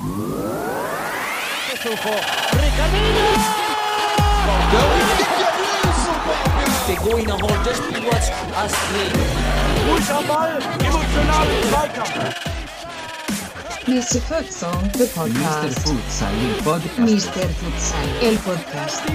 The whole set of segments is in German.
De going a hold this watch as Ruhig am Ball, emotional Zweikampf. Mr. Futsal, the podcast. Mr. Futsal, il podcast. Mr. Futsal, el podcast.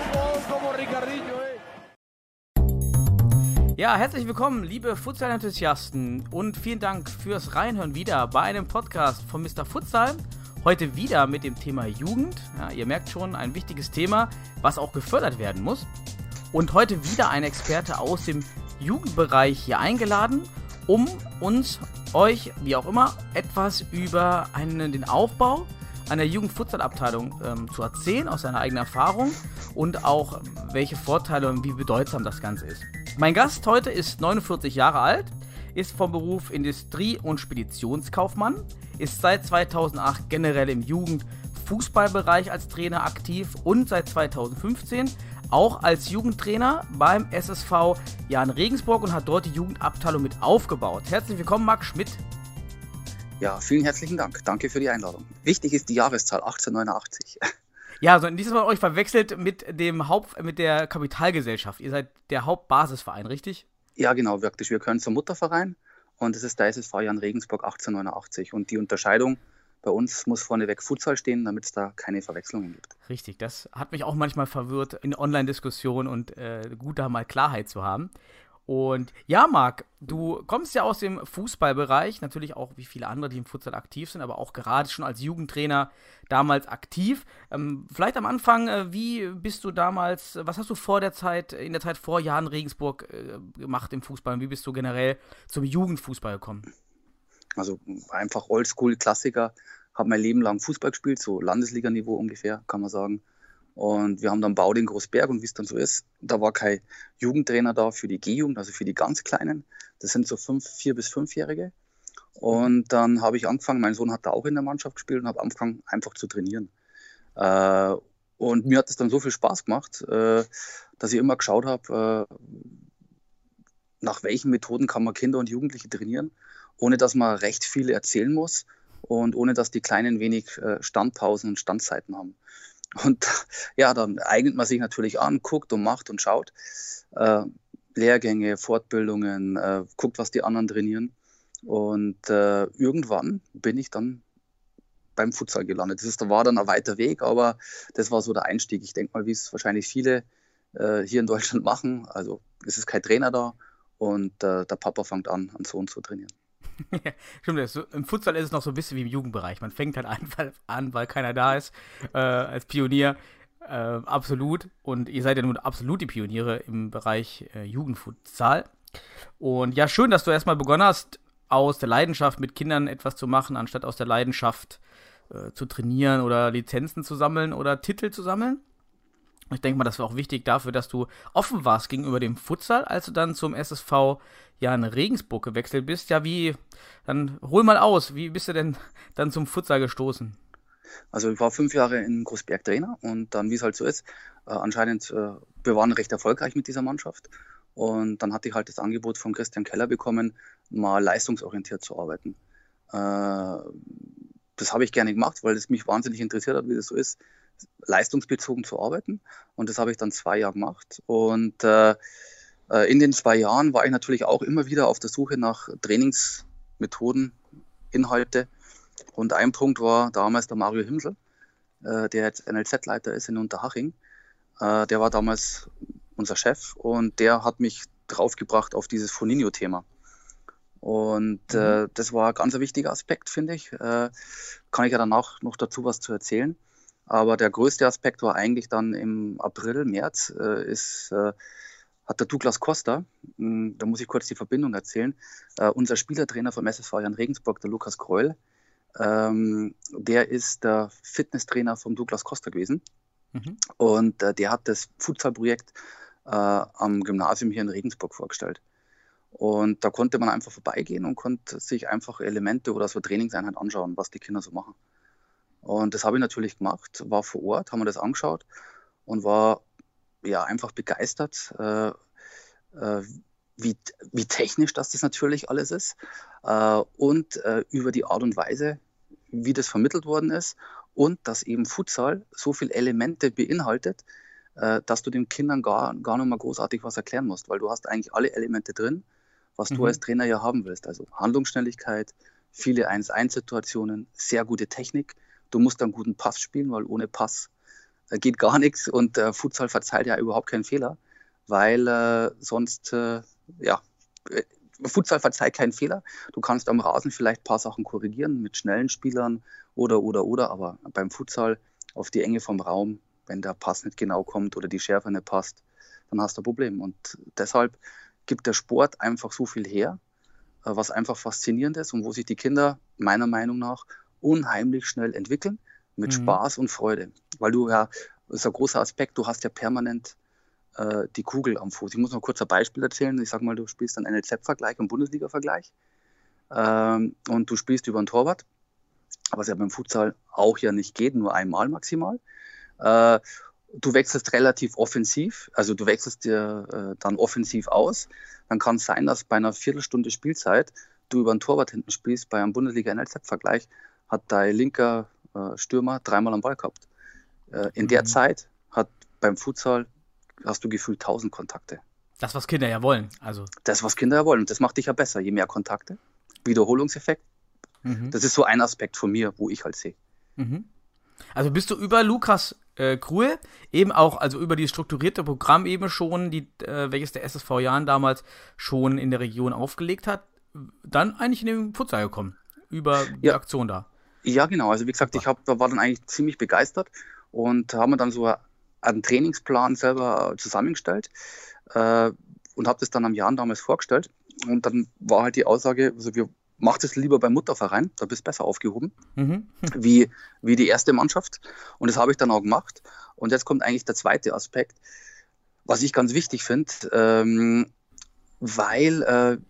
Ja, herzlich willkommen, liebe Futsal-Enthusiasten, und vielen Dank fürs Reinhören wieder bei einem Podcast von Mr. Futsal. Heute wieder mit dem Thema Jugend. Ja, ihr merkt schon, ein wichtiges Thema, was auch gefördert werden muss. Und heute wieder ein Experte aus dem Jugendbereich hier eingeladen, um euch, wie auch immer, etwas über den Aufbau einer Jugend-Futsal-Abteilung zu erzählen, aus seiner eigenen Erfahrung und auch welche Vorteile und wie bedeutsam das Ganze ist. Mein Gast heute ist 49 Jahre alt, ist vom Beruf Industrie- und Speditionskaufmann, ist seit 2008 generell im Jugendfußballbereich als Trainer aktiv und seit 2015 auch als Jugendtrainer beim SSV Jahn Regensburg und hat dort die Jugendabteilung mit aufgebaut. Herzlich willkommen, Marc Schmidt. Ja, vielen herzlichen Dank. Danke für die Einladung. Wichtig ist die Jahreszahl 1889. Ja, also dieses Mal euch verwechselt mit der Kapitalgesellschaft. Ihr seid der Hauptbasisverein, richtig? Ja, genau, wirklich. Wir gehören zum Mutterverein und es ist der SSV Jahn Regensburg 1889. Und die Unterscheidung bei uns muss vorneweg Futsal stehen, damit es da keine Verwechslungen gibt. Richtig, das hat mich auch manchmal verwirrt in Online-Diskussionen und gut, da mal Klarheit zu haben. Und ja, Marc, du kommst ja aus dem Fußballbereich, natürlich auch wie viele andere, die im Futsal aktiv sind, aber auch gerade schon als Jugendtrainer damals aktiv. Vielleicht am Anfang, wie bist du damals, was hast du in der Zeit vor Jahn Regensburg gemacht im Fußball und wie bist du generell zum Jugendfußball gekommen? Also einfach Oldschool-Klassiker, habe mein Leben lang Fußball gespielt, so Landesliganiveau ungefähr, kann man sagen. Und wir haben dann Bauding Großberg und wie es dann so ist, da war kein Jugendtrainer da für die G-Jugend, also für die ganz Kleinen. Das sind so 4- bis 5-Jährige. Und dann habe ich angefangen, mein Sohn hat da auch in der Mannschaft gespielt und habe angefangen, einfach zu trainieren. Und mir hat es dann so viel Spaß gemacht, dass ich immer geschaut habe, nach welchen Methoden kann man Kinder und Jugendliche trainieren, ohne dass man recht viel erzählen muss und ohne dass die Kleinen wenig Standpausen und Standzeiten haben. Und ja, dann eignet man sich natürlich an, guckt und macht und schaut. Lehrgänge, Fortbildungen, guckt, was die anderen trainieren. Und irgendwann bin ich dann beim Futsal gelandet. Das war dann ein weiter Weg, aber das war so der Einstieg. Ich denke mal, wie es wahrscheinlich viele hier in Deutschland machen. Also es ist kein Trainer da und der Papa fängt an, einen Sohn zu trainieren. Ja, stimmt, im Futsal ist es noch so ein bisschen wie im Jugendbereich. Man fängt halt einfach an, weil keiner da ist, als Pionier, absolut. Und ihr seid ja nun absolut die Pioniere im Bereich Jugendfutsal. Und ja, schön, dass du erstmal begonnen hast, aus der Leidenschaft mit Kindern etwas zu machen, anstatt aus der Leidenschaft zu trainieren oder Lizenzen zu sammeln oder Titel zu sammeln. Ich denke mal, das war auch wichtig dafür, dass du offen warst gegenüber dem Futsal, als du dann zum SSV Jahn Regensburg gewechselt bist. Ja, dann hol mal aus, wie bist du denn dann zum Futsal gestoßen? Also ich war 5 Jahre in Großberg Trainer und dann, wie es halt so ist, anscheinend, wir waren recht erfolgreich mit dieser Mannschaft und dann hatte ich halt das Angebot von Christian Keller bekommen, mal leistungsorientiert zu arbeiten. Das habe ich gerne gemacht, weil es mich wahnsinnig interessiert hat, wie das so ist, leistungsbezogen zu arbeiten. Und das habe ich dann 2 Jahre gemacht. Und in den 2 Jahren war ich natürlich auch immer wieder auf der Suche nach Trainingsmethoden, Inhalte. Und ein Punkt war damals der Mario Himsel, der jetzt NLZ-Leiter ist in Unterhaching. Der war damals unser Chef und der hat mich draufgebracht auf dieses Foninho-Thema. Und das war ein ganz wichtiger Aspekt, finde ich. Kann ich ja danach noch dazu was zu erzählen. Aber der größte Aspekt war eigentlich dann im April, März, hat der Douglas Costa, da muss ich kurz die Verbindung erzählen, unser Spielertrainer vom SSV Jahn Regensburg, der Lukas Kreul, der ist der Fitnesstrainer vom Douglas Costa gewesen. Und der hat das Futsal-Projekt am Gymnasium hier in Regensburg vorgestellt. Und da konnte man einfach vorbeigehen und konnte sich einfach Elemente oder so Trainingseinheit anschauen, was die Kinder so machen. Und das habe ich natürlich gemacht, war vor Ort, haben wir das angeschaut und war ja einfach begeistert, wie technisch das natürlich alles ist und über die Art und Weise, wie das vermittelt worden ist und dass eben Futsal so viele Elemente beinhaltet, dass du den Kindern gar nicht mal großartig was erklären musst, weil du hast eigentlich alle Elemente drin, was du als Trainer ja haben willst. Also Handlungsschnelligkeit, viele 1-1-Situationen, sehr gute Technik. Du musst einen guten Pass spielen, weil ohne Pass geht gar nichts und Futsal verzeiht ja überhaupt keinen Fehler, weil sonst, Futsal verzeiht keinen Fehler. Du kannst am Rasen vielleicht ein paar Sachen korrigieren mit schnellen Spielern oder, aber beim Futsal auf die Enge vom Raum, wenn der Pass nicht genau kommt oder die Schärfe nicht passt, dann hast du ein Problem. Und deshalb gibt der Sport einfach so viel her, was einfach faszinierend ist und wo sich die Kinder meiner Meinung nach unheimlich schnell entwickeln mit Spaß und Freude. Weil du ja, das ist ein großer Aspekt, du hast ja permanent die Kugel am Fuß. Ich muss noch kurz ein Beispiel erzählen. Ich sag mal, du spielst einen NLZ-Vergleich, einen Bundesliga-Vergleich und du spielst über einen Torwart, was ja beim Futsal auch ja nicht geht, nur einmal maximal. Du wechselst relativ offensiv, also du wechselst dir dann offensiv aus. Dann kann es sein, dass bei einer Viertelstunde Spielzeit du über einen Torwart hinten spielst. Bei einem Bundesliga-NLZ-Vergleich hat dein linker Stürmer 3-mal am Ball gehabt. In der Zeit beim Futsal hast du gefühlt 1000 Kontakte. Das, was Kinder ja wollen. Also. Das, was Kinder ja wollen. Und das macht dich ja besser. Je mehr Kontakte, Wiederholungseffekt. Das ist so ein Aspekt von mir, wo ich halt sehe. Also bist du über Lukas Kruhl, eben auch, also über die strukturierte Programm eben schon, welches der SSV Jahn damals schon in der Region aufgelegt hat, dann eigentlich in den Futsal gekommen, über die Aktion da. Ja, genau. Also wie gesagt, ich war dann eigentlich ziemlich begeistert und haben dann so einen Trainingsplan selber zusammengestellt und habe das dann am Jahn damals vorgestellt. Und dann war halt die Aussage, also wir machen das lieber beim Mutterverein, da bist du besser aufgehoben, wie die erste Mannschaft. Und das habe ich dann auch gemacht. Und jetzt kommt eigentlich der zweite Aspekt, was ich ganz wichtig finde, weil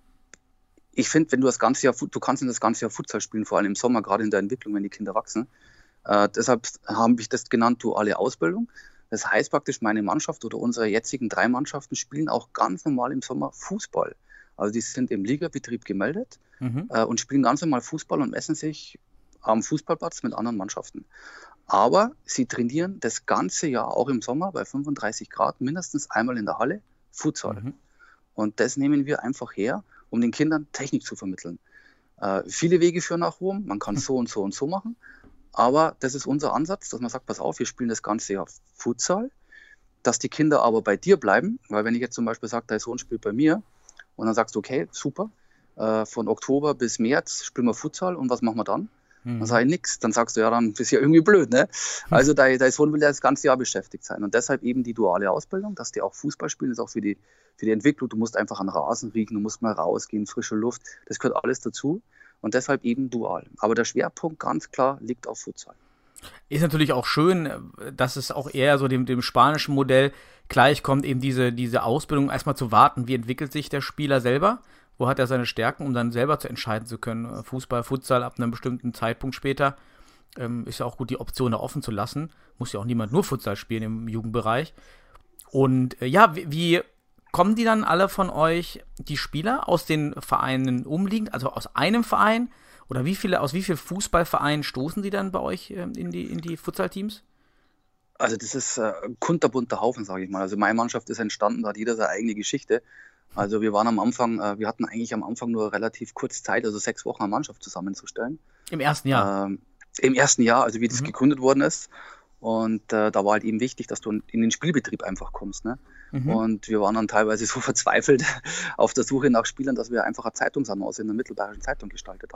ich finde, wenn du das ganze Jahr, du kannst in das ganze Jahr Futsal spielen, vor allem im Sommer, gerade in der Entwicklung, wenn die Kinder wachsen. Deshalb habe ich das genannt, duale Ausbildung. Das heißt praktisch, meine Mannschaft oder unsere jetzigen 3 Mannschaften spielen auch ganz normal im Sommer Fußball. Also die sind im Ligabetrieb gemeldet und spielen ganz normal Fußball und messen sich am Fußballplatz mit anderen Mannschaften. Aber sie trainieren das ganze Jahr, auch im Sommer bei 35 Grad, mindestens einmal in der Halle Futsal. Und das nehmen wir einfach her, um den Kindern Technik zu vermitteln. Viele Wege führen nach Rom, man kann so und so und so machen. Aber das ist unser Ansatz, dass man sagt, pass auf, wir spielen das ganze Jahr Futsal, dass die Kinder aber bei dir bleiben, weil wenn ich jetzt zum Beispiel sage, dein Sohn spielt bei mir und dann sagst du, okay, super, von Oktober bis März spielen wir Futsal und was machen wir dann? Dann sage ich nichts, dann sagst du, ja, dann ist ja irgendwie blöd, ne? Also dein Sohn will ja das ganze Jahr beschäftigt sein und deshalb eben die duale Ausbildung, dass die auch Fußball spielen, ist auch für die Entwicklung, du musst einfach an Rasen riechen, du musst mal rausgehen, frische Luft, das gehört alles dazu. Und deshalb eben dual. Aber der Schwerpunkt ganz klar liegt auf Futsal. Ist natürlich auch schön, dass es auch eher so dem spanischen Modell gleichkommt, eben diese Ausbildung erstmal zu warten, wie entwickelt sich der Spieler selber, wo hat er seine Stärken, um dann selber zu entscheiden zu können. Fußball, Futsal ab einem bestimmten Zeitpunkt später ist ja auch gut, die Option da offen zu lassen. Muss ja auch niemand nur Futsal spielen im Jugendbereich. Und wie kommen die dann alle von euch, die Spieler, aus den Vereinen umliegend, also aus einem Verein? Oder aus wie vielen Fußballvereinen stoßen die dann bei euch in die Futsal-Teams? Also das ist ein kunterbunter Haufen, sage ich mal. Also meine Mannschaft ist entstanden, da hat jeder seine eigene Geschichte. Also wir hatten eigentlich am Anfang nur relativ kurz Zeit, also 6 Wochen eine Mannschaft zusammenzustellen. Im ersten Jahr? Im ersten Jahr, also wie das gegründet worden ist. Und da war halt eben wichtig, dass du in den Spielbetrieb einfach kommst. Ne? Und wir waren dann teilweise so verzweifelt auf der Suche nach Spielern, dass wir einfach eine Zeitungsannonce in der Mittelbayerischen Zeitung gestaltet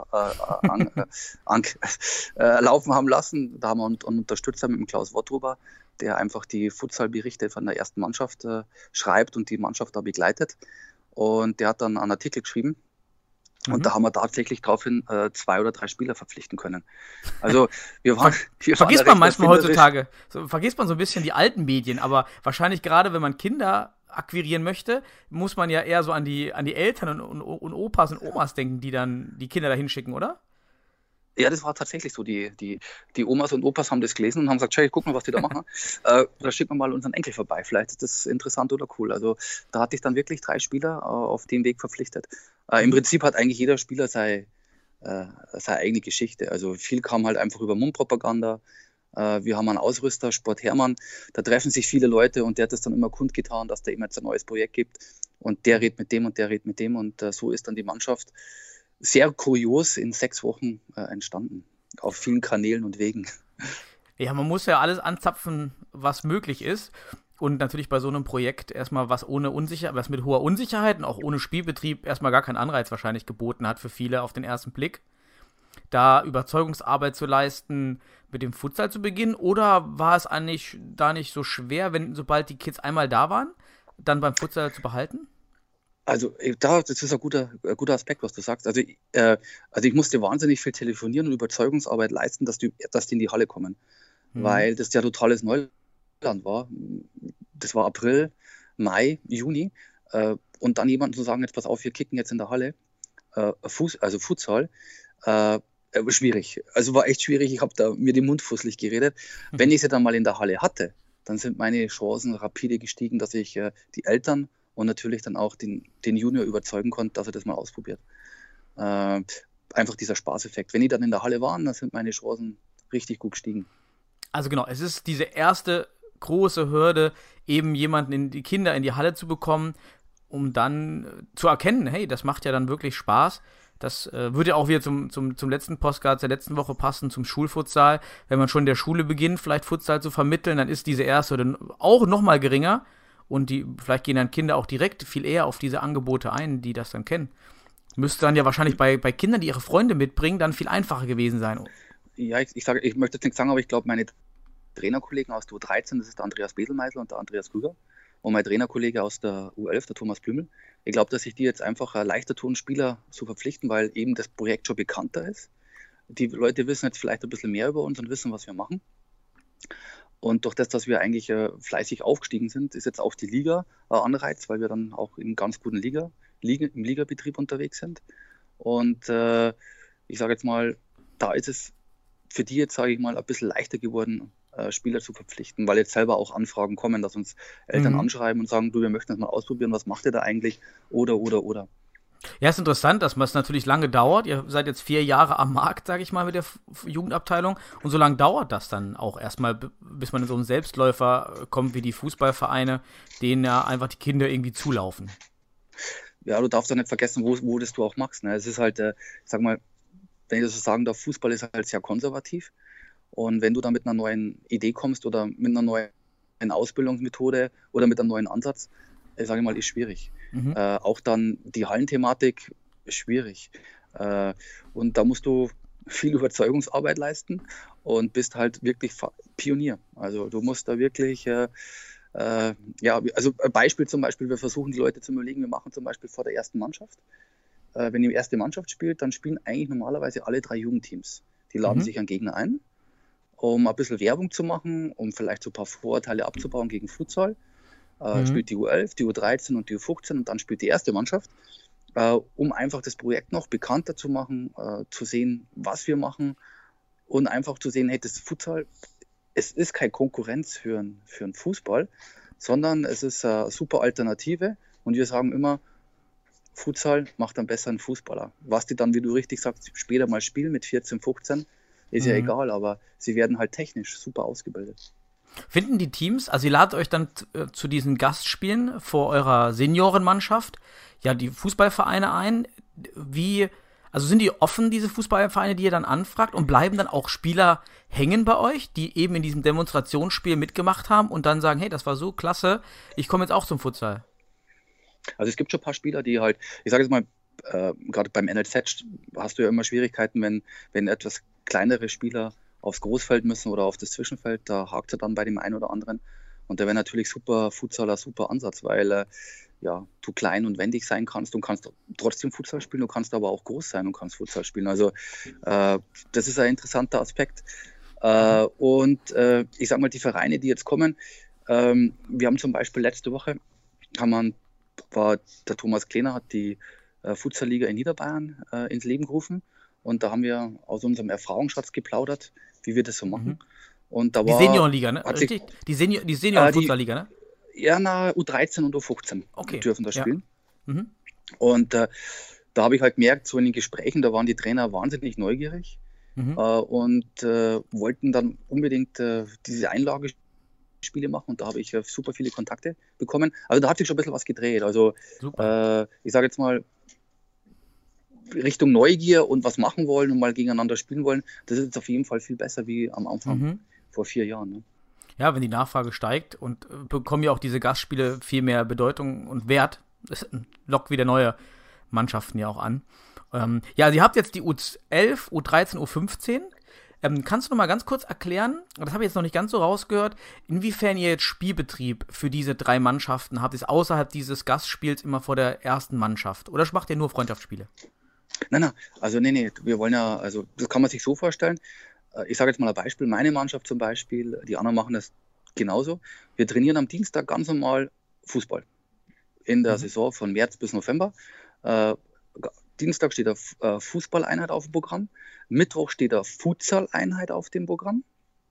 laufen haben lassen. Da haben wir einen Unterstützer mit dem Klaus Wottruber, der einfach die Futsalberichte von der ersten Mannschaft schreibt und die Mannschaft da begleitet. Und der hat dann einen Artikel geschrieben. Und da haben wir tatsächlich daraufhin 2 oder 3 Spieler verpflichten können. Also vergisst man manchmal heutzutage, vergisst man so ein bisschen die alten Medien, aber wahrscheinlich gerade, wenn man Kinder akquirieren möchte, muss man ja eher so an die Eltern und Opas und Omas denken, die dann die Kinder da hinschicken, oder? Ja, das war tatsächlich so. Die Omas und Opas haben das gelesen und haben gesagt, hey, guck mal, was die da machen. Da schicken wir mal unseren Enkel vorbei. Vielleicht ist das interessant oder cool. Also da hatte ich dann wirklich 3 Spieler auf dem Weg verpflichtet. Im Prinzip hat eigentlich jeder Spieler seine seine eigene Geschichte. Also viel kam halt einfach über Mundpropaganda. Wir haben einen Ausrüster, Sport Hermann, da treffen sich viele Leute und der hat das dann immer kundgetan, dass da eben jetzt ein neues Projekt gibt und der redet mit dem und der redet mit dem und so ist dann die Mannschaft sehr kurios in 6 Wochen entstanden, auf vielen Kanälen und Wegen. Ja, man muss ja alles anzapfen, was möglich ist. Und natürlich bei so einem Projekt erstmal was mit hoher Unsicherheit und auch ohne Spielbetrieb erstmal gar keinen Anreiz wahrscheinlich geboten hat für viele auf den ersten Blick, da Überzeugungsarbeit zu leisten, mit dem Futsal zu beginnen? Oder war es eigentlich da nicht so schwer, sobald die Kids einmal da waren, dann beim Futsal zu behalten? Also das ist ein guter Aspekt, was du sagst. Also ich musste wahnsinnig viel telefonieren und Überzeugungsarbeit leisten, dass die in die Halle kommen. Weil das ja totales Neuland war. Das war April, Mai, Juni. Und dann jemandem zu sagen, jetzt pass auf, wir kicken jetzt in der Halle, Futsal, schwierig. Also war echt schwierig. Ich habe da mir den Mund fusselig geredet. Wenn ich sie dann mal in der Halle hatte, dann sind meine Chancen rapide gestiegen, dass ich die Eltern und natürlich dann auch den Junior überzeugen konnte, dass er das mal ausprobiert. Einfach dieser Spaßeffekt. Wenn die dann in der Halle waren, dann sind meine Chancen richtig gut gestiegen. Also genau, es ist diese erste große Hürde, eben die Kinder in die Halle zu bekommen, um dann zu erkennen, hey, das macht ja dann wirklich Spaß. Das würde ja auch wieder zum letzten Podcast der letzten Woche passen, zum Schulfutsal. Wenn man schon in der Schule beginnt, vielleicht Futsal zu vermitteln, dann ist diese erste Hürde auch nochmal geringer. Und vielleicht gehen dann Kinder auch direkt viel eher auf diese Angebote ein, die das dann kennen. Müsste dann ja wahrscheinlich bei Kindern, die ihre Freunde mitbringen, dann viel einfacher gewesen sein. Ja, ich möchte jetzt nichts sagen, aber ich glaube, meine Trainerkollegen aus der U13, das ist der Andreas Beselmeisel und der Andreas Krüger, und mein Trainerkollege aus der U11, der Thomas Blümel, ich glaube, dass sich die jetzt einfach leichter tun, Spieler zu verpflichten, weil eben das Projekt schon bekannter ist. Die Leute wissen jetzt vielleicht ein bisschen mehr über uns und wissen, was wir machen. Und durch das, dass wir eigentlich fleißig aufgestiegen sind, ist jetzt auch die Liga ein Anreiz, weil wir dann auch in ganz guten im Ligabetrieb unterwegs sind. Und ich sage jetzt mal, da ist es für die jetzt, sage ich mal, ein bisschen leichter geworden, Spieler zu verpflichten, weil jetzt selber auch Anfragen kommen, dass uns Eltern anschreiben und sagen, du, wir möchten das mal ausprobieren, was macht ihr da eigentlich? Oder. Ja, ist interessant, dass es natürlich lange dauert. Ihr seid jetzt 4 Jahre am Markt, sage ich mal, mit der Jugendabteilung. Und so lange dauert das dann auch erstmal, bis man in so einen Selbstläufer kommt wie die Fußballvereine, denen ja einfach die Kinder irgendwie zulaufen. Ja, du darfst ja nicht vergessen, wo das du auch machst. Ne? Es ist halt, ich sag mal, wenn ich das so sagen darf, Fußball ist halt sehr konservativ. Und wenn du da mit einer neuen Idee kommst oder mit einer neuen Ausbildungsmethode oder mit einem neuen Ansatz, sage ich mal, ist schwierig. Auch dann die Hallenthematik ist schwierig. Und da musst du viel Überzeugungsarbeit leisten und bist halt wirklich Pionier. Also du musst da wirklich, also ein Beispiel zum Beispiel, wir versuchen die Leute zu überlegen, wir machen zum Beispiel vor der ersten Mannschaft. Wenn die erste Mannschaft spielt, dann spielen eigentlich normalerweise alle 3 Jugendteams. Die laden sich einen Gegner ein, um ein bisschen Werbung zu machen, um vielleicht so ein paar Vorurteile abzubauen gegen Futsal. Spielt die U11, die U13 und die U15 und dann spielt die erste Mannschaft, um einfach das Projekt noch bekannter zu machen, zu sehen, was wir machen und einfach zu sehen, hey, das Futsal, es ist keine Konkurrenz für einen Fußball, sondern es ist eine super Alternative und wir sagen immer, Futsal macht einen besseren Fußballer. Was die dann, wie du richtig sagst, später mal spielen mit 14, 15, ist ja egal, aber sie werden halt technisch super ausgebildet. Finden die Teams, also ihr ladet euch dann zu diesen Gastspielen vor eurer Seniorenmannschaft, ja, die Fußballvereine ein. Also sind die offen, diese Fußballvereine, die ihr dann anfragt, und bleiben dann auch Spieler hängen bei euch, die eben in diesem Demonstrationsspiel mitgemacht haben und dann sagen, hey, das war so klasse, ich komme jetzt auch zum Futsal? Also es gibt schon ein paar Spieler, die halt, ich sage jetzt mal, gerade beim NLZ hast du ja immer Schwierigkeiten, wenn etwas kleinere Spieler aufs Großfeld müssen oder auf das Zwischenfeld, da hakt er dann bei dem einen oder anderen. Und da wäre natürlich Futsaler super Ansatz, weil du klein und wendig sein kannst und kannst trotzdem Futsal spielen, du kannst aber auch groß sein und kannst Futsal spielen. Also das ist ein interessanter Aspekt. Ich sag mal, die Vereine, die jetzt kommen, wir haben zum Beispiel letzte Woche, war der Thomas Kleiner, hat die Futsalliga in Niederbayern ins Leben gerufen. Und da haben wir aus unserem Erfahrungsschatz geplaudert, wie wir das so machen. Und da die Seniorenliga, ne? Richtig? Die Senioren-Futsal-Liga, ne? Ja, U13 und U15 dürfen da spielen. Ja. Und da habe ich halt gemerkt, so in den Gesprächen, da waren die Trainer wahnsinnig neugierig und wollten dann unbedingt diese Einlagespiele machen und da habe ich super viele Kontakte bekommen. Also da hat sich schon ein bisschen was gedreht. Also ich sage jetzt mal, Richtung Neugier und was machen wollen und mal gegeneinander spielen wollen, das ist jetzt auf jeden Fall viel besser wie am Anfang vor 4 Jahren. Ne? Ja, wenn die Nachfrage steigt und bekommen ja auch diese Gastspiele viel mehr Bedeutung und Wert. Das lockt wieder neue Mannschaften ja auch an. Ja, ihr habt jetzt die U11, U13, U15. Kannst du noch mal ganz kurz erklären, das habe ich jetzt noch nicht ganz so rausgehört, inwiefern ihr jetzt Spielbetrieb für diese 3 Mannschaften habt, ist außerhalb dieses Gastspiels immer vor der ersten Mannschaft? Oder macht ihr nur Freundschaftsspiele? Nein, also nee, wir wollen ja, also das kann man sich so vorstellen. Ich sage jetzt mal ein Beispiel, meine Mannschaft zum Beispiel, die anderen machen das genauso. Wir trainieren am Dienstag ganz normal Fußball in der Saison von März bis November. Dienstag steht eine Fußballeinheit auf dem Programm, Mittwoch steht eine Futsal-Einheit auf dem Programm.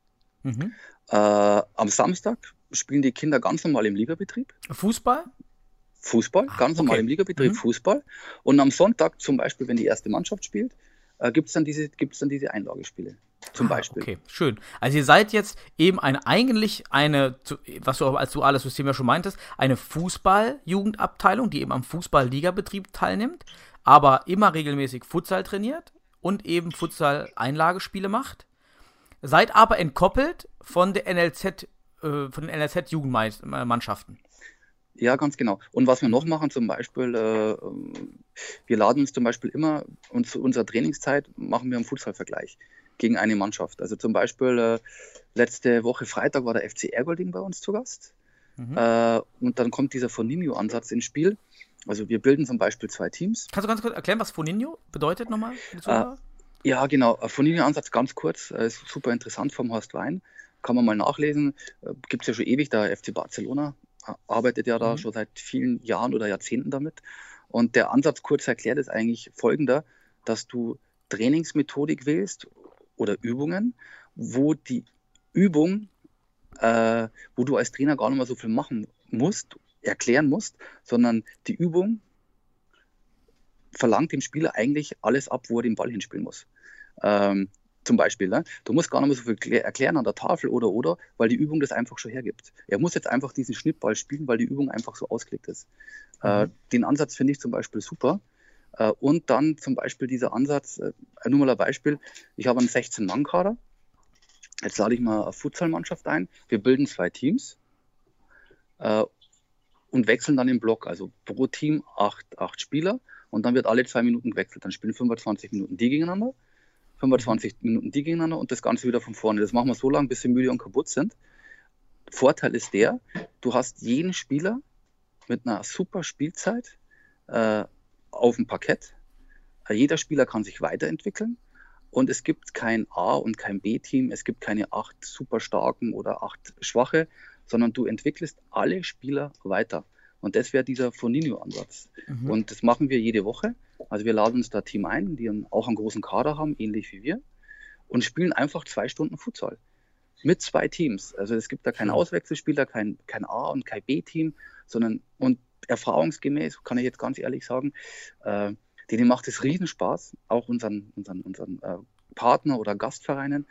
Am Samstag spielen die Kinder ganz normal im Ligabetrieb. Fußball, ganz normal im Ligabetrieb, Fußball. Und am Sonntag zum Beispiel, wenn die erste Mannschaft spielt, gibt es dann diese Einlagespiele. Zum Beispiel. Okay, schön. Also ihr seid jetzt eben was du als duales System ja schon meintest, eine Fußball-Jugendabteilung, die eben am Fußball-Ligabetrieb teilnimmt, aber immer regelmäßig Futsal trainiert und eben Futsal-Einlagespiele macht. Seid aber entkoppelt von der NLZ, von den NLZ-Jugendmannschaften. Ja, ganz genau. Und was wir noch machen, zum Beispiel, wir laden uns zum Beispiel immer, und zu unserer Trainingszeit machen wir einen Futsal-Vergleich gegen eine Mannschaft. Also zum Beispiel letzte Woche Freitag war der FC Ergolding bei uns zu Gast. Und dann kommt dieser Foninho-Ansatz ins Spiel. Also wir bilden zum Beispiel 2 Teams. Kannst du ganz kurz erklären, was Foninho bedeutet nochmal? Ja, genau. Foninho-Ansatz ganz kurz. Ist super interessant vom Horst Wein. Kann man mal nachlesen. Gibt es ja schon ewig. Der FC Barcelona arbeitet ja da schon seit vielen Jahren oder Jahrzehnten damit. Und der Ansatz kurz erklärt ist eigentlich folgender, dass du Trainingsmethodik wählst oder Übungen, wo die Übung, wo du als Trainer gar nicht mehr so viel machen musst, erklären musst, sondern die Übung verlangt dem Spieler eigentlich alles ab, wo er den Ball hinspielen muss. Zum Beispiel, ne? Du musst gar nicht mehr so viel erklären an der Tafel oder, weil die Übung das einfach schon hergibt. Er muss jetzt einfach diesen Schnittball spielen, weil die Übung einfach so ausgelegt ist. Den Ansatz finde ich zum Beispiel super. Und dann zum Beispiel dieser Ansatz, nur mal ein Beispiel, ich habe einen 16-Mann-Kader, jetzt lade ich mal eine Futsal-Mannschaft ein, wir bilden 2 Teams und wechseln dann im Block, also pro Team 8 Spieler und dann wird alle 2 Minuten gewechselt, dann spielen 25 Minuten die gegeneinander, 25 Minuten die gegeneinander und das Ganze wieder von vorne. Das machen wir so lange, bis sie müde und kaputt sind. Vorteil ist der, du hast jeden Spieler mit einer super Spielzeit auf dem Parkett. Jeder Spieler kann sich weiterentwickeln und es gibt kein A- und kein B-Team, es gibt keine 8 super starken oder 8 schwache, sondern du entwickelst alle Spieler weiter. Und das wäre dieser Foninho-Ansatz. Und das machen wir jede Woche. Also wir laden uns da Team ein, die auch einen großen Kader haben, ähnlich wie wir, und spielen einfach 2 Stunden Futsal mit 2 Teams. Also es gibt da keinen Auswechselspieler, kein A- und kein B-Team, sondern und erfahrungsgemäß, kann ich jetzt ganz ehrlich sagen, denen macht es Riesenspaß, auch unseren Partner oder Gastvereinen,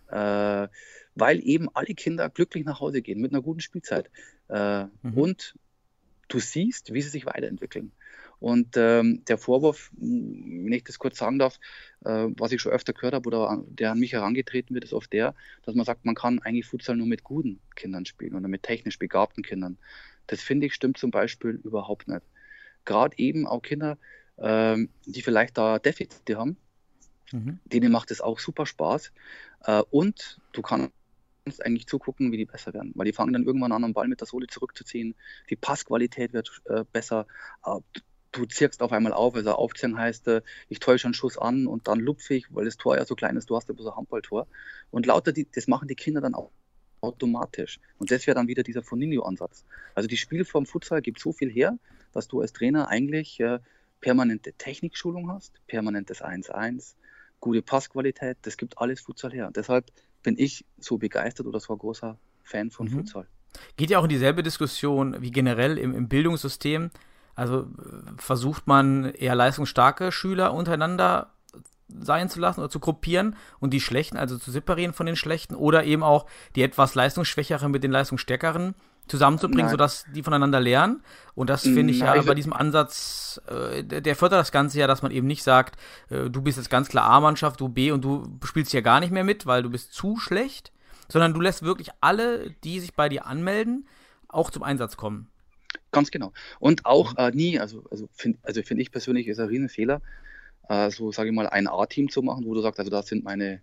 weil eben alle Kinder glücklich nach Hause gehen mit einer guten Spielzeit. Und du siehst, wie sie sich weiterentwickeln. Und der Vorwurf, wenn ich das kurz sagen darf, was ich schon öfter gehört habe oder der an mich herangetreten wird, ist oft der, dass man sagt, man kann eigentlich Futsal nur mit guten Kindern spielen oder mit technisch begabten Kindern. Das finde ich stimmt zum Beispiel überhaupt nicht. Gerade eben auch Kinder, die vielleicht da Defizite haben, denen macht es auch super Spaß. Und du kannst eigentlich zugucken, wie die besser werden. Weil die fangen dann irgendwann an, am Ball mit der Sohle zurückzuziehen. Die Passqualität wird besser. Du zirkst auf einmal auf. Also aufziehen heißt, ich täusche einen Schuss an und dann lupfe ich, weil das Tor ja so klein ist, du hast ja bloß ein Handballtor. Und lauter das machen die Kinder dann auch automatisch. Und das wäre dann wieder dieser Foninho-Ansatz. Also die Spielform Futsal gibt so viel her, dass du als Trainer eigentlich permanente Technikschulung hast, permanentes 1-1, gute Passqualität, das gibt alles Futsal her. Und deshalb bin ich so begeistert oder so ein großer Fan von Futsal. Geht ja auch in dieselbe Diskussion wie generell im Bildungssystem. Also versucht man eher leistungsstarke Schüler untereinander sein zu lassen oder zu gruppieren und die Schlechten, also zu separieren von den Schlechten oder eben auch die etwas leistungsschwächeren mit den leistungsstärkeren zusammenzubringen, sodass die voneinander lernen. Und das finde ich bei diesem Ansatz, der fördert das Ganze ja, dass man eben nicht sagt, du bist jetzt ganz klar A-Mannschaft, du B und du spielst ja gar nicht mehr mit, weil du bist zu schlecht, sondern du lässt wirklich alle, die sich bei dir anmelden, auch zum Einsatz kommen. Ganz genau. Und auch nie, finde ich persönlich, ist ein Riesenfehler, so sage ich mal, ein A-Team zu machen, wo du sagst, also das sind meine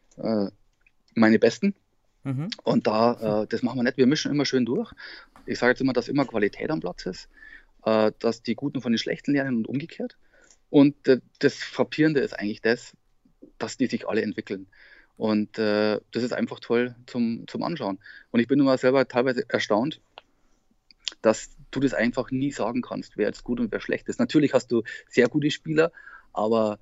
Besten. Und das machen wir nicht. Wir mischen immer schön durch. Ich sage jetzt immer, dass immer Qualität am Platz ist, dass die Guten von den Schlechten lernen und umgekehrt. Und das Frappierende ist eigentlich das, dass die sich alle entwickeln. Und das ist einfach toll zum Anschauen. Und ich bin immer selber teilweise erstaunt, dass du das einfach nie sagen kannst, wer jetzt gut und wer schlecht ist. Natürlich hast du sehr gute Spieler, aber